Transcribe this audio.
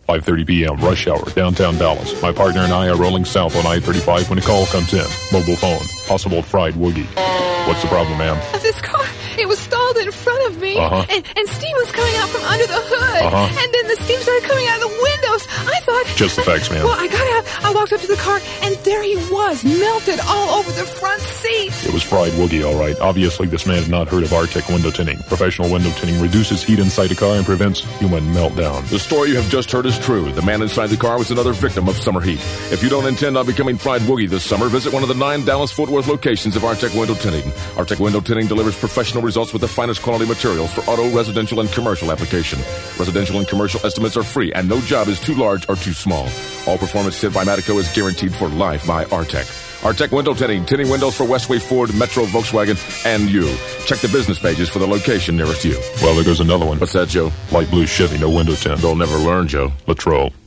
5:30 p.m. rush hour, downtown Dallas. My partner and I are rolling south on I-35 when a call comes in. Mobile phone. Possible fried woogie. What's the problem, ma'am? This car, it was stalled in front of me, and steam was coming out from under the hood, and then the steam started coming out of the windows. I thought... Just the facts, ma'am. Well, I got out, I walked up to the car, and there he was, melted all over the front seat. It was fried woogie, all right. Obviously, this man had not heard of Artec window tinting. Professional window tinting reduces heat inside a car and prevents human meltdown. The story you have just heard is true. The man inside the car was another victim of summer heat. If you don't intend on becoming fried woogie this summer, visit one of the 9 Dallas-Fort Worth locations of Artec window tinting. Artec window tinting delivers professional results with the finest quality materials for auto, residential, and commercial application. Residential and commercial estimates are free, and no job is too large or too small. All performance tint by Matico is guaranteed for life by Artec. Artec window tinting, tinting windows for Westway Ford, Metro, Volkswagen, and you. Check the business pages for the location nearest you. Well, there goes another one. What's that, Joe? Light blue Chevy, no window tint. They'll never learn, Joe. Latrell.